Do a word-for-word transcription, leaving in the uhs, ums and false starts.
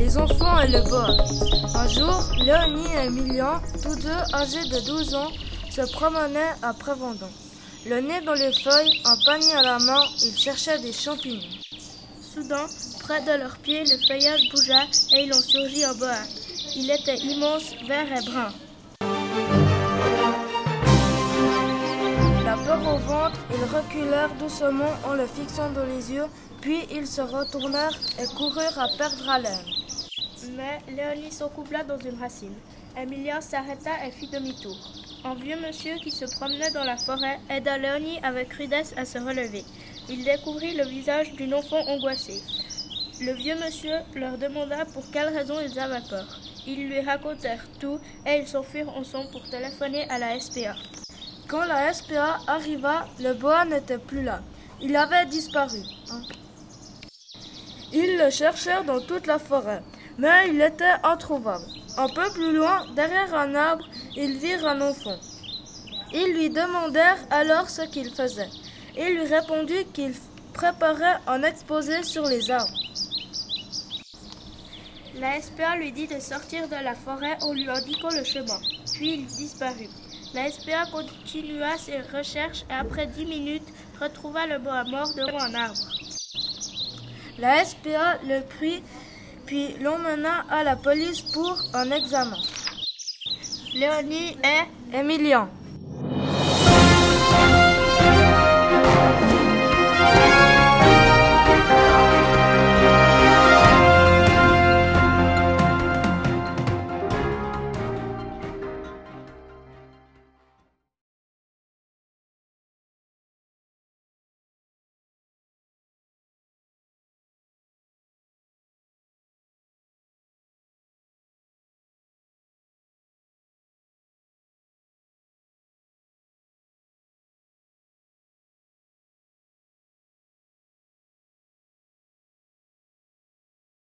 les enfants et le boa. Un jour, Léonie et Emilien, tous deux âgés de douze ans, se promenaient à Prévendon. Le nez dans les feuilles, un panier à la main, ils cherchaient des champignons. Soudain, près de leurs pieds, le feuillage bougea et il en surgit un boa. Il était immense, vert et brun. La peur au ventre, ils reculèrent doucement en le fixant dans les yeux, puis ils se retournèrent et coururent à perdre haleine. Mais Léonie s'encoupla dans une racine. Emilien s'arrêta et fit demi-tour. Un vieux monsieur qui se promenait dans la forêt aida Léonie avec rudesse à se relever. Il découvrit le visage d'une enfant angoissée. Le vieux monsieur leur demanda pour quelle raison ils avaient peur. Ils lui racontèrent tout et ils s'enfuirent ensemble pour téléphoner à la S P A. Quand la S P A arriva, le boa n'était plus là. Il avait disparu. Ils le cherchèrent dans toute la forêt, mais il était introuvable. Un peu plus loin, derrière un arbre, ils virent un enfant. Ils lui demandèrent alors ce qu'il faisait. Il lui répondit qu'il préparait un exposé sur les arbres. La S P A lui dit de sortir de la forêt en lui indiquant le chemin, puis il disparut. La S P A continua ses recherches et après dix minutes, retrouva le boa mort devant un arbre. La S P A le prit, puis l'emmena à la police pour un examen. Léonie et Emilien